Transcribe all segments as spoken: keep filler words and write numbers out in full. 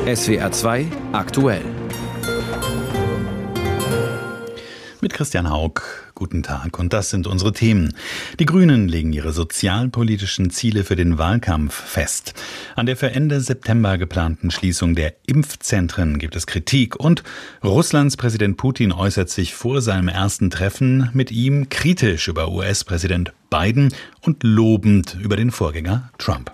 S W R zwei aktuell. Mit Christian Haug. Guten Tag. Und das sind unsere Themen. Die Grünen legen ihre sozialpolitischen Ziele für den Wahlkampf fest. An der für Ende September geplanten Schließung der Impfzentren gibt es Kritik. Und Russlands Präsident Putin äußert sich vor seinem ersten Treffen mit ihm kritisch über U S-Präsident Biden und lobend über den Vorgänger Trump.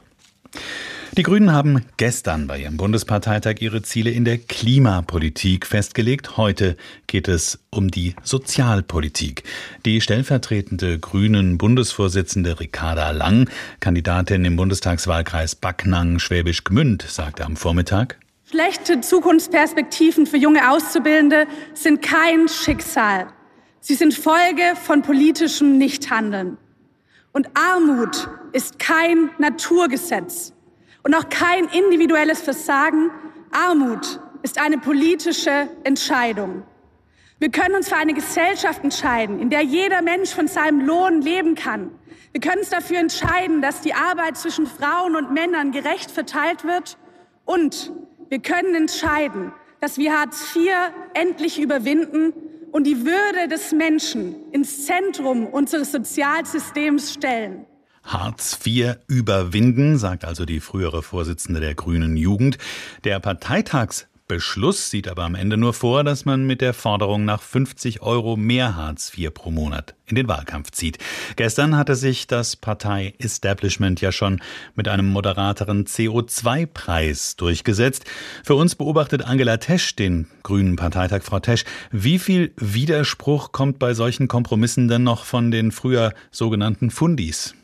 Die Grünen haben gestern bei ihrem Bundesparteitag ihre Ziele in der Klimapolitik festgelegt. Heute geht es um die Sozialpolitik. Die stellvertretende Grünen-Bundesvorsitzende Ricarda Lang, Kandidatin im Bundestagswahlkreis Backnang-Schwäbisch Gmünd, sagte am Vormittag: Schlechte Zukunftsperspektiven für junge Auszubildende sind kein Schicksal. Sie sind Folge von politischem Nichthandeln. Und Armut ist kein Naturgesetz. Und auch kein individuelles Versagen. Armut ist eine politische Entscheidung. Wir können uns für eine Gesellschaft entscheiden, in der jeder Mensch von seinem Lohn leben kann. Wir können uns dafür entscheiden, dass die Arbeit zwischen Frauen und Männern gerecht verteilt wird. Und wir können entscheiden, dass wir Hartz vier endlich überwinden und die Würde des Menschen ins Zentrum unseres Sozialsystems stellen. Hartz vier überwinden, sagt also die frühere Vorsitzende der Grünen Jugend. Der Parteitagsbeschluss sieht aber am Ende nur vor, dass man mit der Forderung nach fünfzig Euro mehr Hartz vier pro Monat in den Wahlkampf zieht. Gestern hatte sich das Partei-Establishment ja schon mit einem moderateren C O zwei Preis durchgesetzt. Für uns beobachtet Angela Tesch den Grünen Parteitag. Frau Tesch, wie viel Widerspruch kommt bei solchen Kompromissen denn noch von den früher sogenannten Fundis?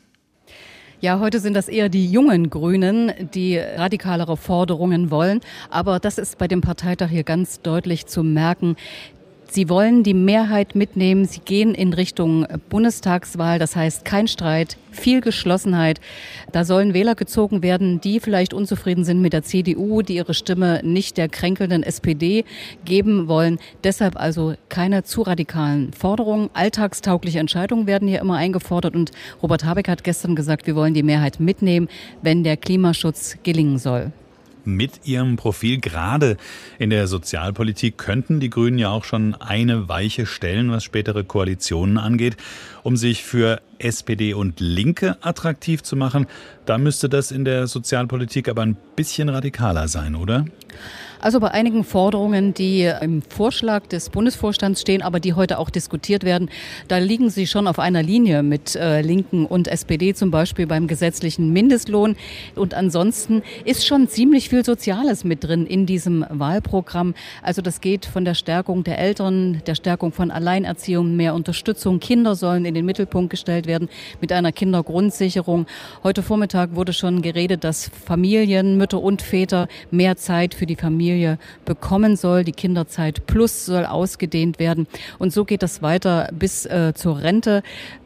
Ja, heute sind das eher die jungen Grünen, die radikalere Forderungen wollen. Aber das ist bei dem Parteitag hier ganz deutlich zu merken. Sie wollen die Mehrheit mitnehmen. Sie gehen in Richtung Bundestagswahl. Das heißt, kein Streit, viel Geschlossenheit. Da sollen Wähler gezogen werden, die vielleicht unzufrieden sind mit der C D U, die ihre Stimme nicht der kränkelnden S P D geben wollen. Deshalb also keine zu radikalen Forderungen. Alltagstaugliche Entscheidungen werden hier immer eingefordert. Und Robert Habeck hat gestern gesagt, wir wollen die Mehrheit mitnehmen, wenn der Klimaschutz gelingen soll. Mit ihrem Profil gerade in der Sozialpolitik könnten die Grünen ja auch schon eine Weiche stellen, was spätere Koalitionen angeht, um sich für S P D und Linke attraktiv zu machen. Da müsste das in der Sozialpolitik aber ein bisschen radikaler sein, oder? Also bei einigen Forderungen, die im Vorschlag des Bundesvorstands stehen, aber die heute auch diskutiert werden, da liegen sie schon auf einer Linie mit äh, Linken und S P D, zum Beispiel beim gesetzlichen Mindestlohn. Und ansonsten ist schon ziemlich viel Soziales mit drin in diesem Wahlprogramm. Also das geht von der Stärkung der Eltern, der Stärkung von Alleinerziehung, mehr Unterstützung. Kinder sollen in den Mittelpunkt gestellt werden mit einer Kindergrundsicherung. Heute Vormittag wurde schon geredet, dass Familien, Mütter und Väter mehr Zeit für die Familie bekommen soll. Die Kinderzeit Plus soll ausgedehnt werden. Und so geht das weiter bis äh, zur Rente.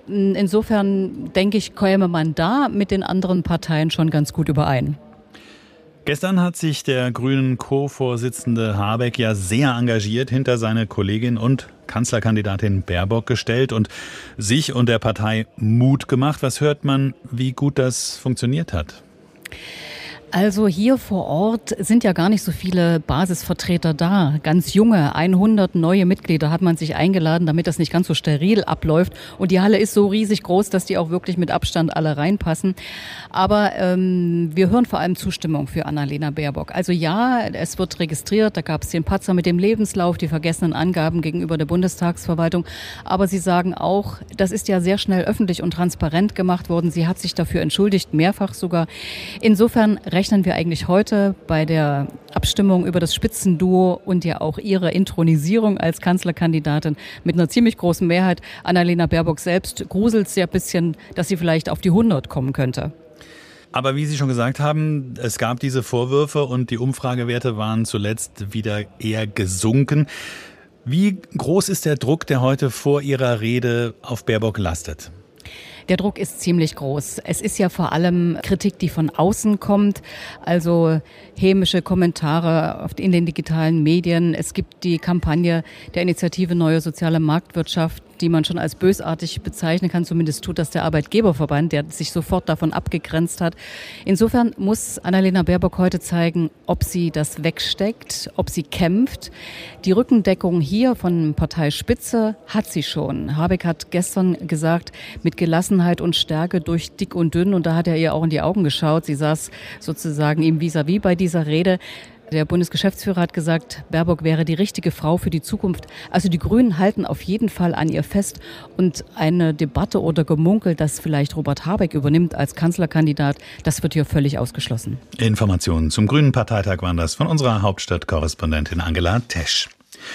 Insofern denke ich, käme man da mit den anderen Parteien schon ganz gut überein. Gestern hat sich der Grünen Co-Vorsitzende Habeck ja sehr engagiert hinter seine Kollegin und Kanzlerkandidatin Baerbock gestellt und sich und der Partei Mut gemacht. Was hört man, wie gut das funktioniert hat? Also hier vor Ort sind ja gar nicht so viele Basisvertreter da. Ganz junge, hundert neue Mitglieder hat man sich eingeladen, damit das nicht ganz so steril abläuft. Und die Halle ist so riesig groß, dass die auch wirklich mit Abstand alle reinpassen. Aber ähm, wir hören vor allem Zustimmung für Annalena Baerbock. Also ja, es wird registriert, da gab es den Patzer mit dem Lebenslauf, die vergessenen Angaben gegenüber der Bundestagsverwaltung. Aber sie sagen auch, das ist ja sehr schnell öffentlich und transparent gemacht worden. Sie hat sich dafür entschuldigt, mehrfach sogar. Insofern rechnen wir eigentlich heute bei der Abstimmung über das Spitzenduo und ja auch ihre Inthronisierung als Kanzlerkandidatin mit einer ziemlich großen Mehrheit. Annalena Baerbock selbst gruselt sehr ein bisschen, dass sie vielleicht auf die hundert kommen könnte. Aber wie Sie schon gesagt haben, es gab diese Vorwürfe und die Umfragewerte waren zuletzt wieder eher gesunken. Wie groß ist der Druck, der heute vor Ihrer Rede auf Baerbock lastet? Der Druck ist ziemlich groß. Es ist ja vor allem Kritik, die von außen kommt, also hämische Kommentare in den digitalen Medien. Es gibt die Kampagne der Initiative Neue Soziale Marktwirtschaft, die man schon als bösartig bezeichnen kann. Zumindest tut das der Arbeitgeberverband, der sich sofort davon abgegrenzt hat. Insofern muss Annalena Baerbock heute zeigen, ob sie das wegsteckt, ob sie kämpft. Die Rückendeckung hier von Parteispitze hat sie schon. Habeck hat gestern gesagt, mit Gelassenheit und Stärke durch dick und dünn. Und da hat er ihr auch in die Augen geschaut. Sie saß sozusagen ihm vis-à-vis bei dieser Rede. Der Bundesgeschäftsführer hat gesagt, Baerbock wäre die richtige Frau für die Zukunft. Also die Grünen halten auf jeden Fall an ihr fest. Und eine Debatte oder Gemunkel, dass vielleicht Robert Habeck übernimmt als Kanzlerkandidat, das wird hier völlig ausgeschlossen. Informationen zum Grünen Parteitag waren das von unserer Hauptstadtkorrespondentin Angela Tesch.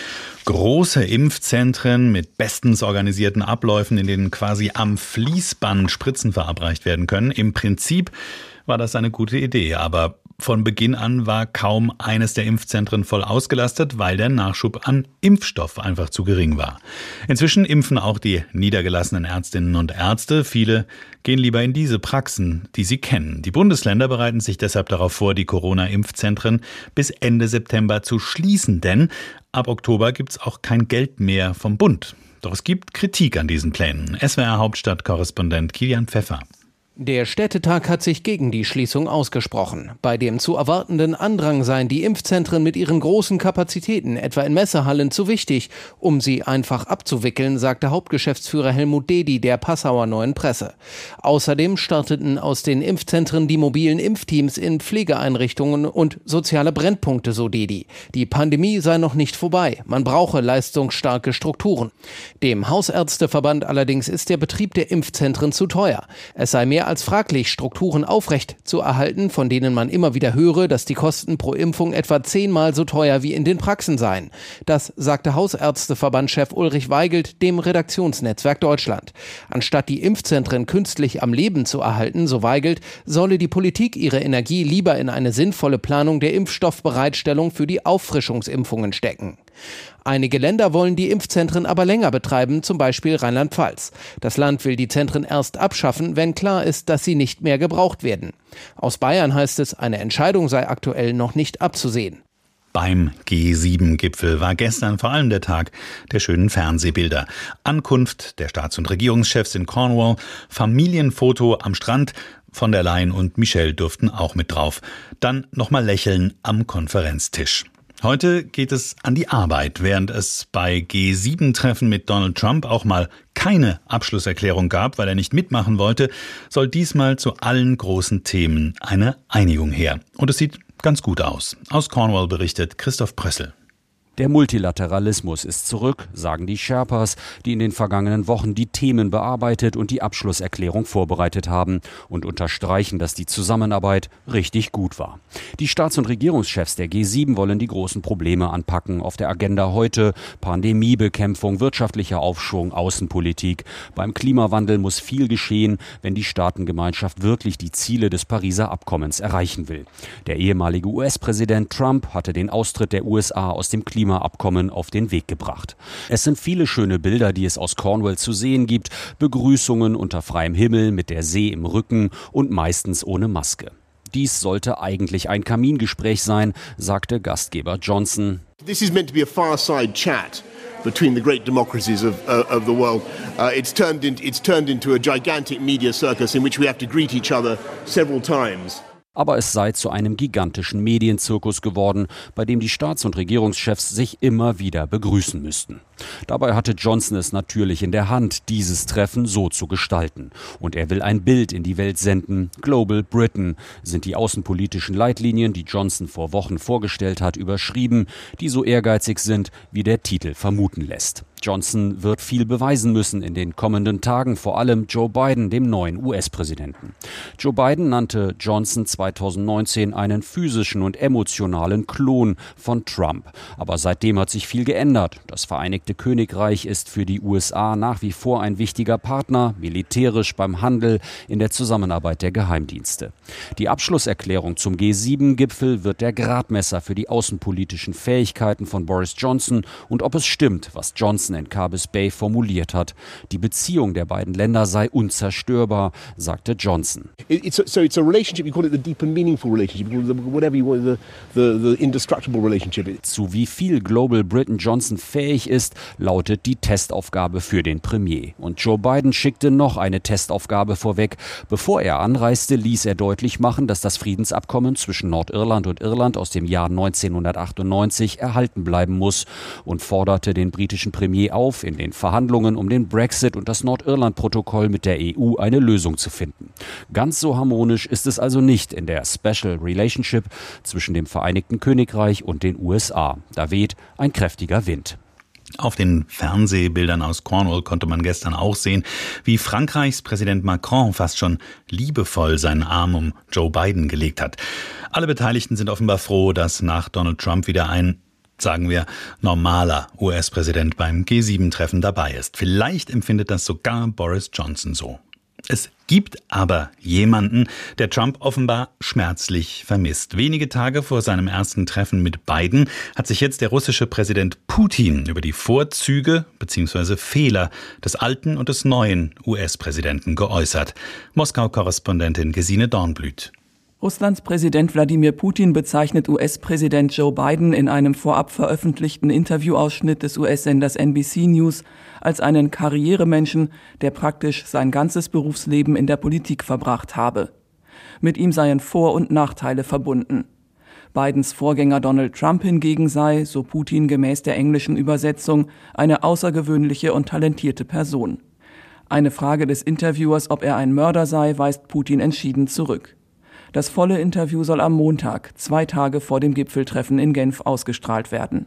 Große Impfzentren mit bestens organisierten Abläufen, in denen quasi am Fließband Spritzen verabreicht werden können. Im Prinzip war das eine gute Idee, aber von Beginn an war kaum eines der Impfzentren voll ausgelastet, weil der Nachschub an Impfstoff einfach zu gering war. Inzwischen impfen auch die niedergelassenen Ärztinnen und Ärzte. Viele gehen lieber in diese Praxen, die sie kennen. Die Bundesländer bereiten sich deshalb darauf vor, die Corona-Impfzentren bis Ende September zu schließen, denn ab Oktober gibt es auch kein Geld mehr vom Bund. Doch es gibt Kritik an diesen Plänen. S W R-Hauptstadtkorrespondent Kilian Pfeffer. Der Städtetag hat sich gegen die Schließung ausgesprochen. Bei dem zu erwartenden Andrang seien die Impfzentren mit ihren großen Kapazitäten, etwa in Messehallen, zu wichtig, um sie einfach abzuwickeln, sagte Hauptgeschäftsführer Helmut Dedi der Passauer Neuen Presse. Außerdem starteten aus den Impfzentren die mobilen Impfteams in Pflegeeinrichtungen und soziale Brennpunkte, so Dedi. Die Pandemie sei noch nicht vorbei, man brauche leistungsstarke Strukturen. Dem Hausärzteverband allerdings ist der Betrieb der Impfzentren zu teuer. Es sei mehr als fraglich, Strukturen aufrecht zu erhalten, von denen man immer wieder höre, dass die Kosten pro Impfung etwa zehnmal so teuer wie in den Praxen seien. Das sagte Hausärzteverbandchef Ulrich Weigelt dem Redaktionsnetzwerk Deutschland. Anstatt die Impfzentren künstlich am Leben zu erhalten, so Weigelt, solle die Politik ihre Energie lieber in eine sinnvolle Planung der Impfstoffbereitstellung für die Auffrischungsimpfungen stecken. Einige Länder wollen die Impfzentren aber länger betreiben, zum Beispiel Rheinland-Pfalz. Das Land will die Zentren erst abschaffen, wenn klar ist, dass sie nicht mehr gebraucht werden. Aus Bayern heißt es, eine Entscheidung sei aktuell noch nicht abzusehen. Beim G sieben Gipfel war gestern vor allem der Tag der schönen Fernsehbilder. Ankunft der Staats- und Regierungschefs in Cornwall, Familienfoto am Strand, von der Leyen und Michelle durften auch mit drauf. Dann nochmal lächeln am Konferenztisch. Heute geht es an die Arbeit. Während es bei G sieben Treffen mit Donald Trump auch mal keine Abschlusserklärung gab, weil er nicht mitmachen wollte, soll diesmal zu allen großen Themen eine Einigung her. Und es sieht ganz gut aus. Aus Cornwall berichtet Christoph Prössel. Der Multilateralismus ist zurück, sagen die Sherpas, die in den vergangenen Wochen die Themen bearbeitet und die Abschlusserklärung vorbereitet haben und unterstreichen, dass die Zusammenarbeit richtig gut war. Die Staats- und Regierungschefs der G sieben wollen die großen Probleme anpacken. Auf der Agenda heute Pandemiebekämpfung, wirtschaftlicher Aufschwung, Außenpolitik. Beim Klimawandel muss viel geschehen, wenn die Staatengemeinschaft wirklich die Ziele des Pariser Abkommens erreichen will. Der ehemalige U S-Präsident Trump hatte den Austritt der U S A aus dem Klimaabkommen auf den Weg gebracht. Es sind viele schöne Bilder, die es aus Cornwall zu sehen gibt. Begrüßungen unter freiem Himmel mit der See im Rücken und meistens ohne Maske. Dies sollte eigentlich ein Kamingespräch sein, sagte Gastgeber Johnson. This is meant to be a fireside chat between the great democracies of, uh, of the world. Uh, it's turned in, it's turned into a gigantic media circus in which we have to greet each other several times. Aber es sei zu einem gigantischen Medienzirkus geworden, bei dem die Staats- und Regierungschefs sich immer wieder begrüßen müssten. Dabei hatte Johnson es natürlich in der Hand, dieses Treffen so zu gestalten. Und er will ein Bild in die Welt senden. Global Britain sind die außenpolitischen Leitlinien, die Johnson vor Wochen vorgestellt hat, überschrieben, die so ehrgeizig sind, wie der Titel vermuten lässt. Johnson wird viel beweisen müssen in den kommenden Tagen, vor allem Joe Biden, dem neuen U S-Präsidenten. Joe Biden nannte Johnson zweitausendneunzehn einen physischen und emotionalen Klon von Trump. Aber seitdem hat sich viel geändert. Das Vereinigte Königreich ist für die U S A nach wie vor ein wichtiger Partner, militärisch, beim Handel, in der Zusammenarbeit der Geheimdienste. Die Abschlusserklärung zum G sieben Gipfel wird der Gradmesser für die außenpolitischen Fähigkeiten von Boris Johnson und ob es stimmt, was Johnson Johnson in Carbis Bay formuliert hat. Die Beziehung der beiden Länder sei unzerstörbar, sagte Johnson. It's a, so it's a relationship, you call it the deep and meaningful relationship, you call it the, whatever you want, the, the, the indestructible relationship. Zu wie viel Global Britain Johnson fähig ist, lautet die Testaufgabe für den Premier. Und Joe Biden schickte noch eine Testaufgabe vorweg. Bevor er anreiste, ließ er deutlich machen, dass das Friedensabkommen zwischen Nordirland und Irland aus dem Jahr neunzehnhundertachtundneunzig erhalten bleiben muss und forderte den britischen Premier auf, in den Verhandlungen um den Brexit und das Nordirland-Protokoll mit der E U eine Lösung zu finden. Ganz so harmonisch ist es also nicht in der Special Relationship zwischen dem Vereinigten Königreich und den U S A. Da weht ein kräftiger Wind. Auf den Fernsehbildern aus Cornwall konnte man gestern auch sehen, wie Frankreichs Präsident Macron fast schon liebevoll seinen Arm um Joe Biden gelegt hat. Alle Beteiligten sind offenbar froh, dass nach Donald Trump wieder ein, sagen wir, normaler U S-Präsident beim G sieben Treffen dabei ist. Vielleicht empfindet das sogar Boris Johnson so. Es gibt aber jemanden, der Trump offenbar schmerzlich vermisst. Wenige Tage vor seinem ersten Treffen mit Biden hat sich jetzt der russische Präsident Putin über die Vorzüge bzw. Fehler des alten und des neuen U S-Präsidenten geäußert. Moskau-Korrespondentin Gesine Dornblüt. Russlands Präsident Wladimir Putin bezeichnet U S-Präsident Joe Biden in einem vorab veröffentlichten Interviewausschnitt des U S-Senders N B C News als einen Karrieremenschen, der praktisch sein ganzes Berufsleben in der Politik verbracht habe. Mit ihm seien Vor- und Nachteile verbunden. Bidens Vorgänger Donald Trump hingegen sei, so Putin gemäß der englischen Übersetzung, eine außergewöhnliche und talentierte Person. Eine Frage des Interviewers, ob er ein Mörder sei, weist Putin entschieden zurück. Das volle Interview soll am Montag, zwei Tage vor dem Gipfeltreffen in Genf, ausgestrahlt werden.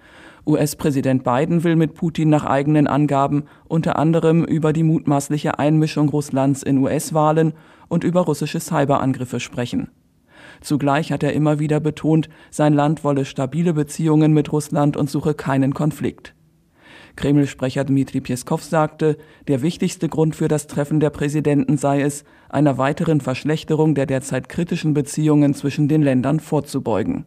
U S-Präsident Biden will mit Putin nach eigenen Angaben unter anderem über die mutmaßliche Einmischung Russlands in U S-Wahlen und über russische Cyberangriffe sprechen. Zugleich hat er immer wieder betont, sein Land wolle stabile Beziehungen mit Russland und suche keinen Konflikt. Kreml-Sprecher Dmitri Peskov sagte, der wichtigste Grund für das Treffen der Präsidenten sei es, einer weiteren Verschlechterung der derzeit kritischen Beziehungen zwischen den Ländern vorzubeugen.